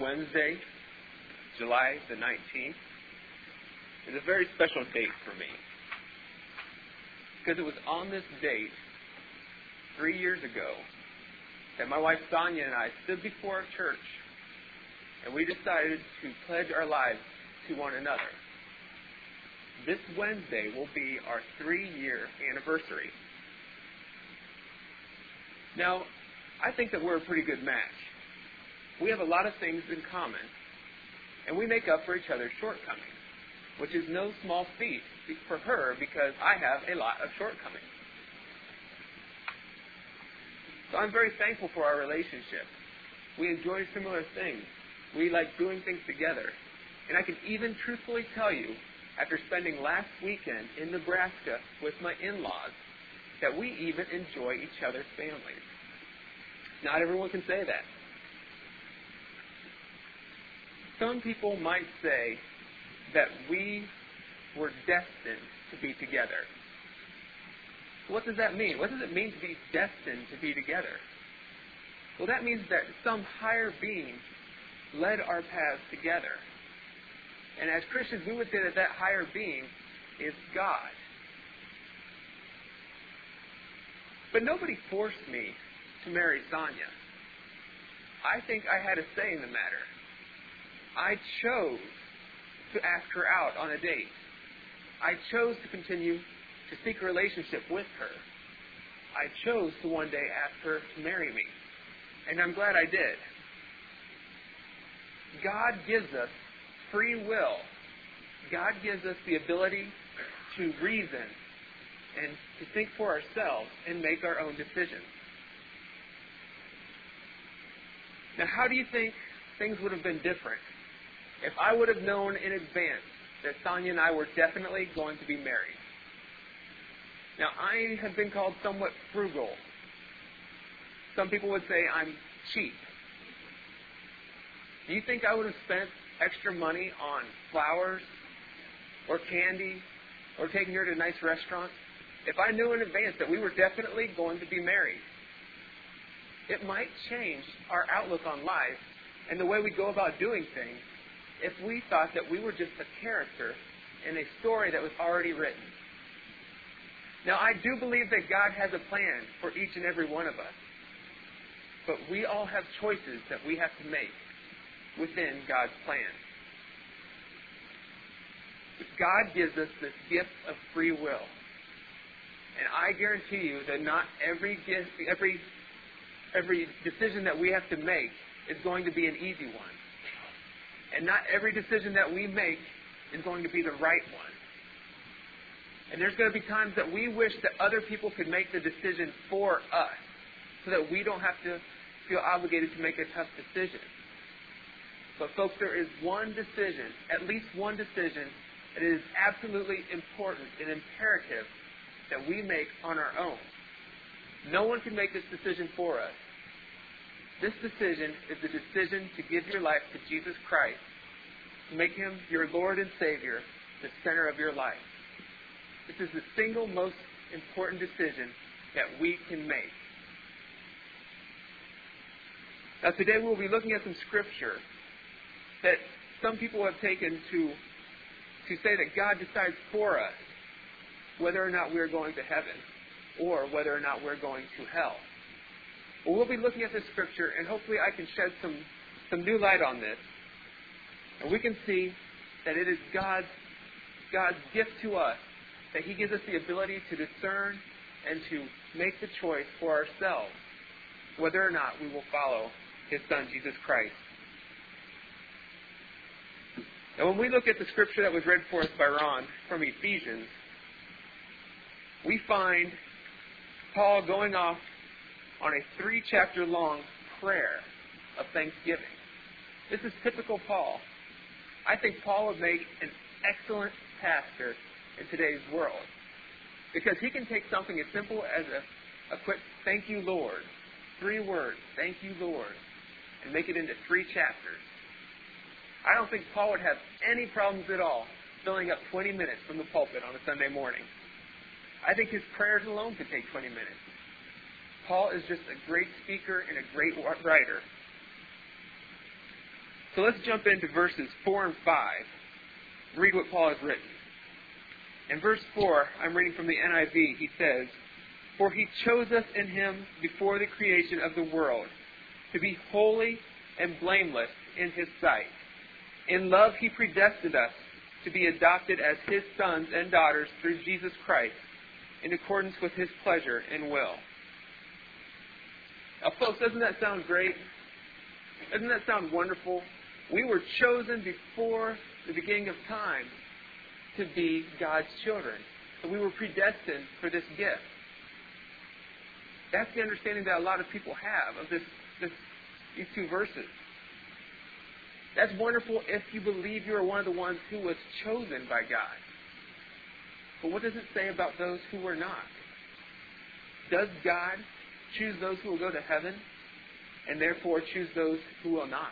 Wednesday, July the 19th, is a very special date for me. Because it was on this date, 3 years ago, that my wife Sonia and I stood before a church and we decided to pledge our lives to one another. This Wednesday will be our 3-year anniversary. Now, I think that we're a pretty good match. We have a lot of things in common, and we make up for each other's shortcomings, which is no small feat for her because I have a lot of shortcomings. So I'm very thankful for our relationship. We enjoy similar things. We like doing things together. And I can even truthfully tell you, after spending last weekend in Nebraska with my in-laws, that we even enjoy each other's families. Not everyone can say that. Some people might say that we were destined to be together. What does that mean? What does it mean to be destined to be together? Well, that means that some higher being led our paths together. And as Christians, we would say that that higher being is God. But nobody forced me to marry Sonia. I think I had a say in the matter. I chose to ask her out on a date. I chose to continue to seek a relationship with her. I chose to one day ask her to marry me. And I'm glad I did. God gives us free will. God gives us the ability to reason and to think for ourselves and make our own decisions. Now, how do you think things would have been different if I would have known in advance that Sonia and I were definitely going to be married? Now, I have been called somewhat frugal. Some people would say I'm cheap. Do you think I would have spent extra money on flowers or candy or taking her to a nice restaurant if I knew in advance that we were definitely going to be married? It might change our outlook on life and the way we go about doing things if we thought that we were just a character in a story that was already written. Now, I do believe that God has a plan for each and every one of us. But we all have choices that we have to make within God's plan. God gives us this gift of free will. And I guarantee you that not every decision that we have to make is going to be an easy one. And not every decision that we make is going to be the right one. And there's going to be times that we wish that other people could make the decision for us so that we don't have to feel obligated to make a tough decision. But folks, there is one decision, at least one decision, that is absolutely important and imperative that we make on our own. No one can make this decision for us. This decision is the decision to give your life to Jesus Christ, to make Him your Lord and Savior, the center of your life. This is the single most important decision that we can make. Now today we'll be looking at some scripture that some people have taken to say that God decides for us whether or not we're going to heaven or whether or not we're going to hell. Well, we'll be looking at this scripture and hopefully I can shed some new light on this. And we can see that it is God's gift to us, that He gives us the ability to discern and to make the choice for ourselves whether or not we will follow His Son, Jesus Christ. Now, when we look at the scripture that was read for us by Ron from Ephesians, we find Paul going off on a 3-chapter long prayer of thanksgiving. This is typical Paul. I think Paul would make an excellent pastor in today's world, because he can take something as simple as a quick "Thank you, Lord," 3 words, "Thank you, Lord," and make it into 3 chapters. I don't think Paul would have any problems at all filling up 20 minutes from the pulpit on a Sunday morning. I think his prayers alone could take 20 minutes. Paul is just a great speaker and a great writer. So let's jump into verses 4 and 5. Read what Paul has written. In verse 4, I'm reading from the NIV. He says, "For he chose us in him before the creation of the world, to be holy and blameless in his sight. In love he predestined us to be adopted as his sons and daughters through Jesus Christ, in accordance with his pleasure and will." Now, folks, doesn't that sound great? Doesn't that sound wonderful? We were chosen before the beginning of time to be God's children. So we were predestined for this gift. That's the understanding that a lot of people have of these two verses. That's wonderful if you believe you are one of the ones who was chosen by God. But what does it say about those who were not? Does God choose those who will go to heaven and therefore choose those who will not?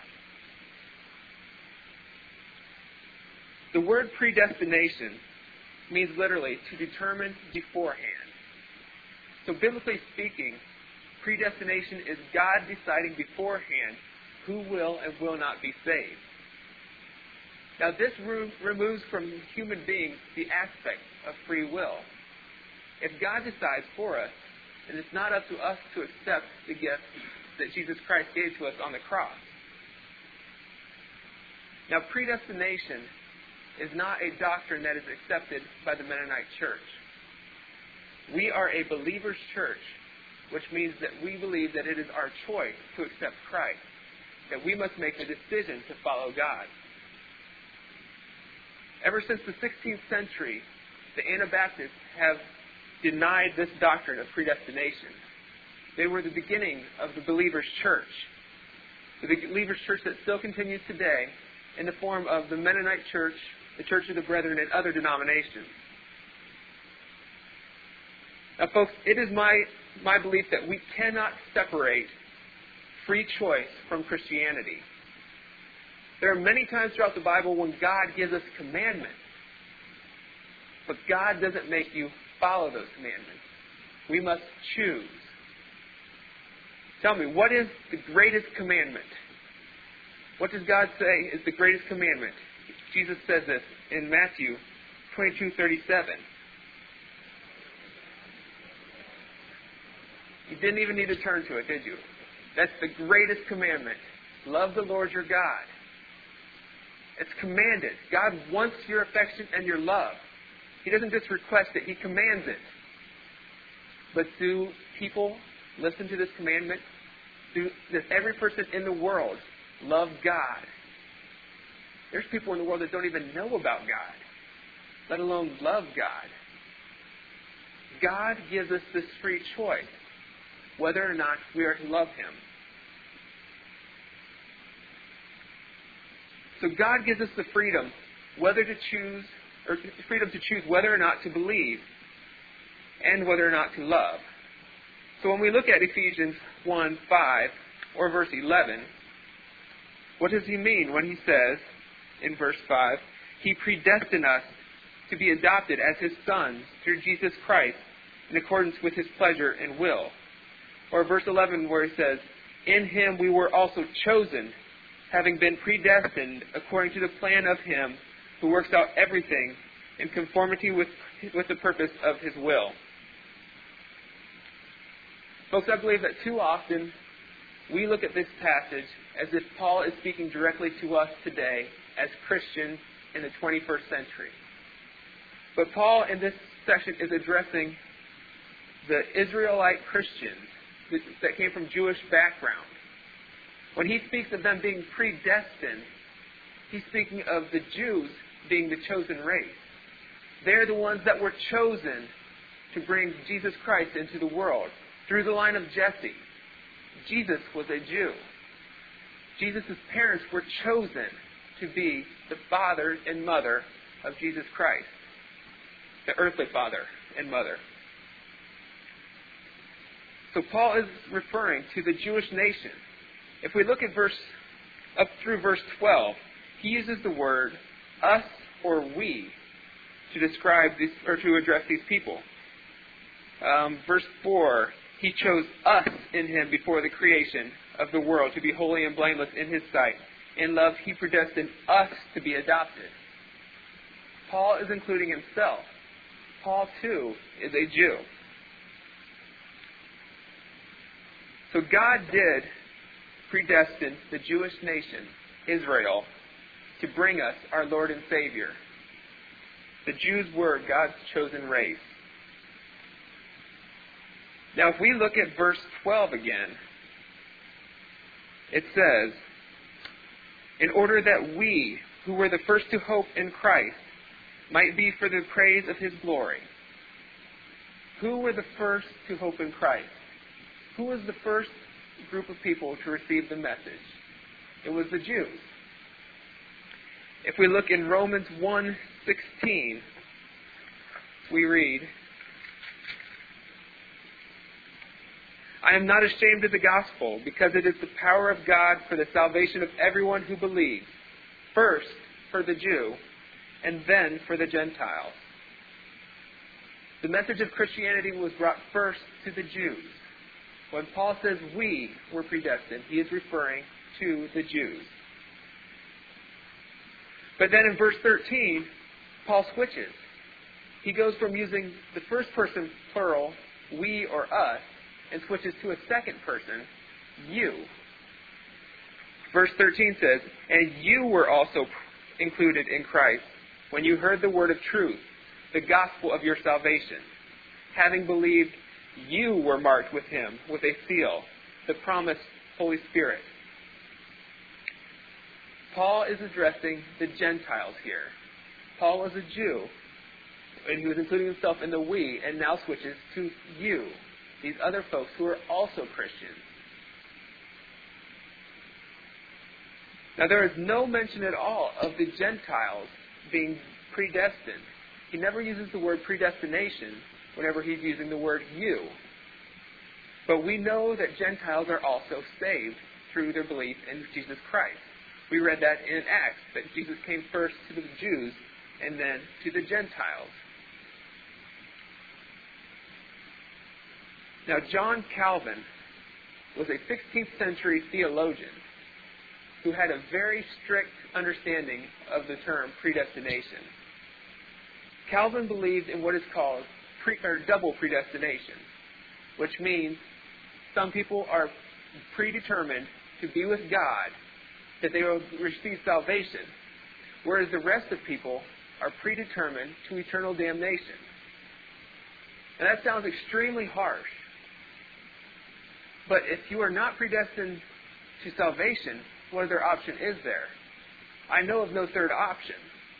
The word predestination means literally to determine beforehand. So biblically speaking, predestination is God deciding beforehand who will and will not be saved. Now this removes from human beings the aspect of free will. If God decides for us, then it's not up to us to accept the gift that Jesus Christ gave to us on the cross. Now predestination is not a doctrine that is accepted by the Mennonite Church. We are a believer's church, which means that we believe that it is our choice to accept Christ, that we must make the decision to follow God. Ever since the 16th century, the Anabaptists have denied this doctrine of predestination. They were the beginning of the believer's church. The believer's church that still continues today in the form of the Mennonite Church, the Church of the Brethren, and other denominations. Now, folks, it is my belief that we cannot separate free choice from Christianity. There are many times throughout the Bible when God gives us commandments, but God doesn't make you follow those commandments. We must choose. Tell me, what is the greatest commandment? What does God say is the greatest commandment? Jesus says this in Matthew 22:37. You didn't even need to turn to it, did you? That's the greatest commandment. Love the Lord your God. It's commanded. God wants your affection and your love. He doesn't just request it, He commands it. But do people listen to this commandment? Does every person in the world love God? There's people in the world that don't even know about God, let alone love God. God gives us this free choice, whether or not we are to love Him. So God gives us the freedom to choose whether or not to believe and whether or not to love. So when we look at Ephesians 1:5 or verse 11, what does he mean when he says in verse 5, He predestined us to be adopted as His sons through Jesus Christ in accordance with His pleasure and will? Or verse 11 where he says, In Him we were also chosen, having been predestined according to the plan of Him who works out everything in conformity with the purpose of His will. Folks, I believe that too often we look at this passage as if Paul is speaking directly to us today as Christians in the 21st century. But Paul in this section is addressing the Israelite Christians that came from Jewish background. When he speaks of them being predestined, he's speaking of the Jews being the chosen race. They're the ones that were chosen to bring Jesus Christ into the world through the line of Jesse. Jesus was a Jew. Jesus' parents were chosen to be the father and mother of Jesus Christ, the earthly father and mother. So Paul is referring to the Jewish nation. If we look at up through verse 12, he uses the word us or we to describe this or to address these people. Verse 4, He chose us in Him before the creation of the world to be holy and blameless in His sight. in love, He predestined us to be adopted. Paul is including himself. Paul, too, is a Jew. So God did predestine the Jewish nation, Israel, to bring us our Lord and Savior. The Jews were God's chosen race. Now, if we look at verse 12 again, it says, in order that we, who were the first to hope in Christ, might be for the praise of His glory. Who were the first to hope in Christ? Who was the first group of people to receive the message? It was the Jews. If we look in Romans 1:16, we read, I am not ashamed of the gospel, because it is the power of God for the salvation of everyone who believes, first for the Jew, and then for the Gentiles. The message of Christianity was brought first to the Jews. When Paul says we were predestined, he is referring to the Jews. But then in verse 13, Paul switches. He goes from using the first person plural, we or us, and switches to a second person, you. Verse 13 says, and you were also included in Christ when you heard the word of truth, the gospel of your salvation. Having believed, you were marked with Him with a seal, the promised Holy Spirit. Paul is addressing the Gentiles here. Paul was a Jew, and he was including himself in the we, and now switches to you, these other folks who are also Christians. Now, there is no mention at all of the Gentiles being predestined. He never uses the word predestination whenever he's using the word you. But we know that Gentiles are also saved through their belief in Jesus Christ. We read that in Acts, that Jesus came first to the Jews and then to the Gentiles. Now, John Calvin was a 16th century theologian who had a very strict understanding of the term predestination. Calvin believed in what is called double predestination, which means some people are predetermined to be with God, that they will receive salvation, whereas the rest of people are predetermined to eternal damnation. And that sounds extremely harsh. But if you are not predestined to salvation, what other option is there? I know of no third option.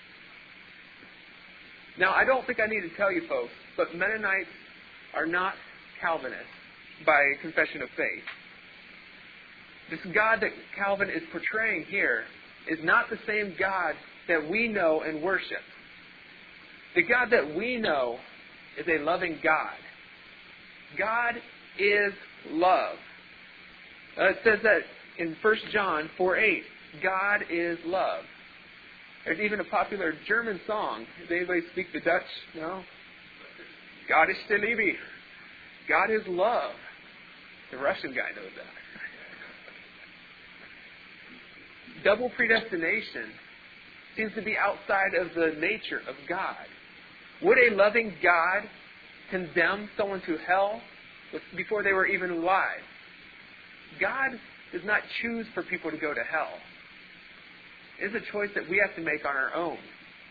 Now, I don't think I need to tell you folks, but Mennonites are not Calvinists by confession of faith. This God that Calvin is portraying here is not the same God that we know and worship. The God that we know is a loving God. God is love. It says that in 1 John 4:8, God is love. There's even a popular German song. Does anybody speak the Dutch? No? God ist die Liebe. God is love. The Russian guy knows that. Double predestination seems to be outside of the nature of God. Would a loving God condemn someone to hell before they were even alive? God does not choose for people to go to hell. It is a choice that we have to make on our own.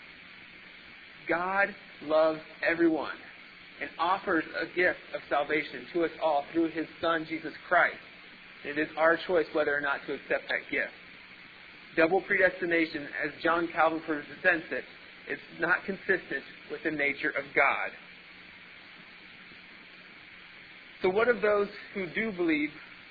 God loves everyone and offers a gift of salvation to us all through His Son, Jesus Christ. And it is our choice whether or not to accept that gift. Double predestination, as John Calvin presents it, is not consistent with the nature of God. So what of those who do believe,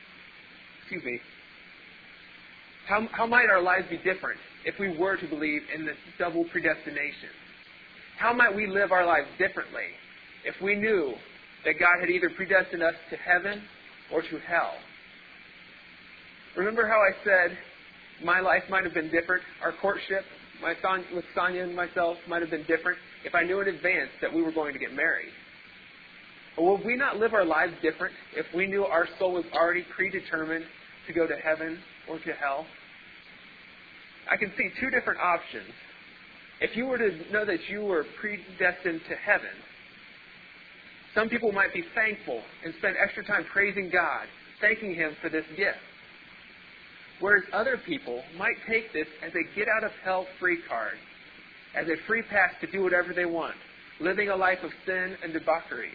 how might our lives be different if we were to believe in this double predestination? How might we live our lives differently if we knew that God had either predestined us to heaven or to hell? Remember how I said my life might have been different? Our courtship with Sonia and myself might have been different if I knew in advance that we were going to get married. Or would we not live our lives different if we knew our soul was already predetermined to go to heaven or to hell? I can see two different options. If you were to know that you were predestined to heaven, some people might be thankful and spend extra time praising God, thanking Him for this gift. Whereas other people might take this as a get-out-of-hell-free card, as a free pass to do whatever they want, living a life of sin and debauchery.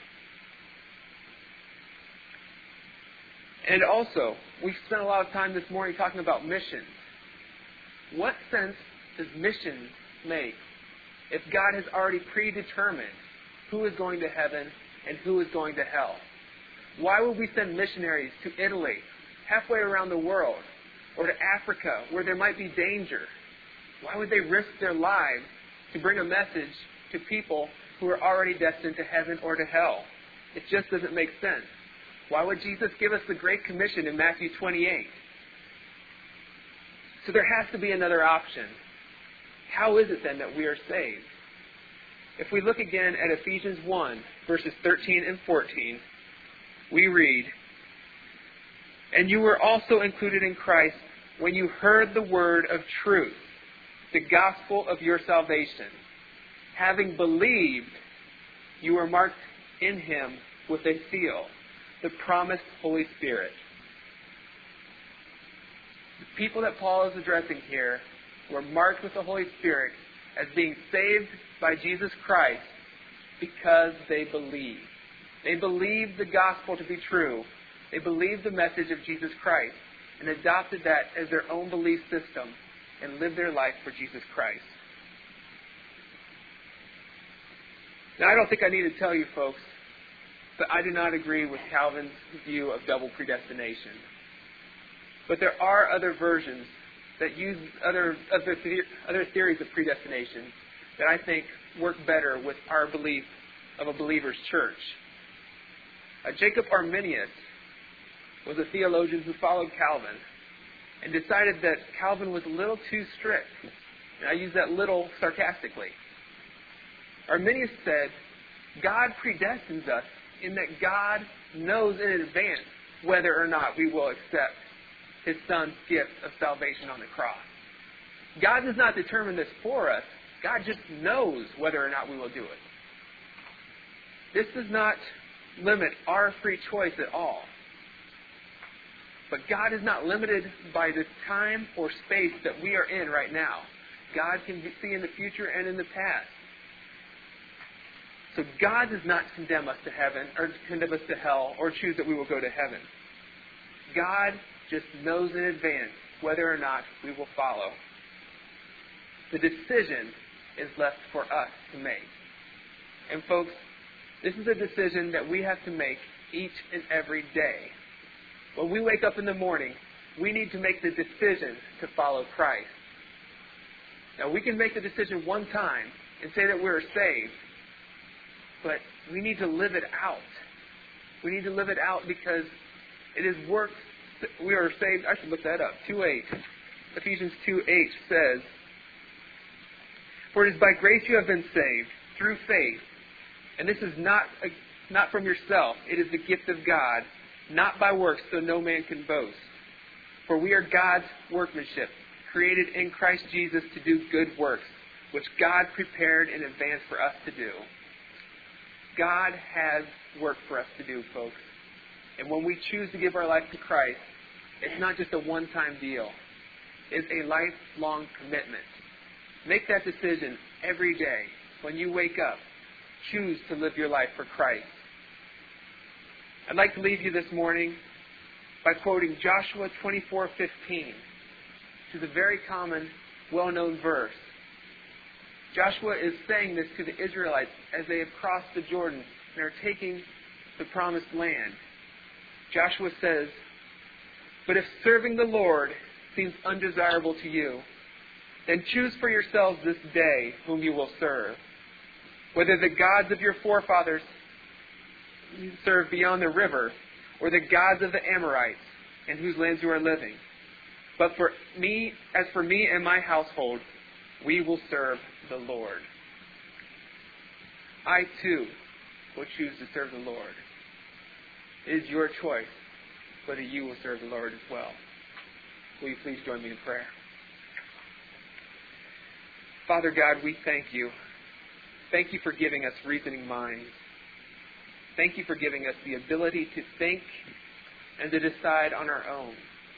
And also, we spent a lot of time this morning talking about missions. What sense does missions make if God has already predetermined who is going to heaven and who is going to hell? Why would we send missionaries to Italy, halfway around the world, or to Africa, where there might be danger? Why would they risk their lives to bring a message to people who are already destined to heaven or to hell? It just doesn't make sense. Why would Jesus give us the Great Commission in Matthew 28? So there has to be another option. How is it then that we are saved? If we look again at Ephesians 1, verses 13 and 14, we read, "And you were also included in Christ when you heard the word of truth, the gospel of your salvation. Having believed, you were marked in Him with a seal, the promised Holy Spirit." The people that Paul is addressing here were marked with the Holy Spirit as being saved by Jesus Christ because they believed. They believed the gospel to be true. They believed the message of Jesus Christ and adopted that as their own belief system and lived their life for Jesus Christ. Now, I don't think I need to tell you folks, but I do not agree with Calvin's view of double predestination. But there are other versions that use other theories of predestination that I think work better with our belief of a believer's church. Jacob Arminius was a theologian who followed Calvin and decided that Calvin was a little too strict. And I use that little sarcastically. Arminius said, God predestines us in that God knows in advance whether or not we will accept His Son's gift of salvation on the cross. God does not determine this for us. God just knows whether or not we will do it. This does not limit our free choice at all. But God is not limited by the time or space that we are in right now. God can see in the future and in the past. So God does not condemn us to heaven or condemn us to hell or choose that we will go to heaven. God just knows in advance whether or not we will follow. The decision is left for us to make. And folks, this is a decision that we have to make each and every day. When we wake up in the morning, we need to make the decision to follow Christ. Now, we can make the decision one time and say that we're saved, but we need to live it out. We need to live it out because it is work. We are saved. I should look that up. 2:8. Ephesians 2:8 says, "For it is by grace you have been saved, through faith. And this is not from yourself. It is the gift of God, not by works, so no man can boast. For we are God's workmanship, created in Christ Jesus to do good works, which God prepared in advance for us to do." God has work for us to do, folks. And when we choose to give our life to Christ, it's not just a one-time deal. It's a lifelong commitment. Make that decision every day. When you wake up, choose to live your life for Christ. I'd like to leave you this morning by quoting Joshua 24:15, which is a very common, well-known verse. Joshua is saying this to the Israelites as they have crossed the Jordan and are taking the promised land. Joshua says, "But if serving the Lord seems undesirable to you, then choose for yourselves this day whom you will serve, whether the gods of your forefathers you served beyond the river, or the gods of the Amorites, in whose lands you are living. But as for me and my household, we will serve the Lord." I, too, will choose to serve the Lord. It is your choice whether you will serve the Lord as well. Will you please join me in prayer? Father God, we thank you. Thank you for giving us reasoning minds. Thank you for giving us the ability to think and to decide on our own.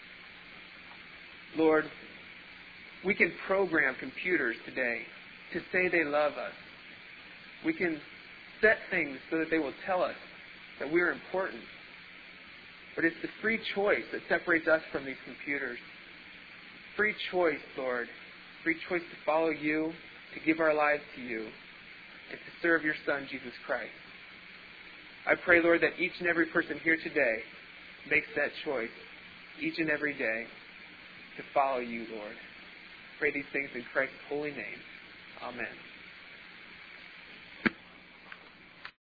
Lord, we can program computers today to say they love us. We can set things so that they will tell us that we're important. But it's the free choice that separates us from these computers. Free choice, Lord. Free choice to follow you, to give our lives to you, and to serve your Son, Jesus Christ. I pray, Lord, that each and every person here today makes that choice each and every day to follow you, Lord. Pray these things in Christ's holy name. Amen.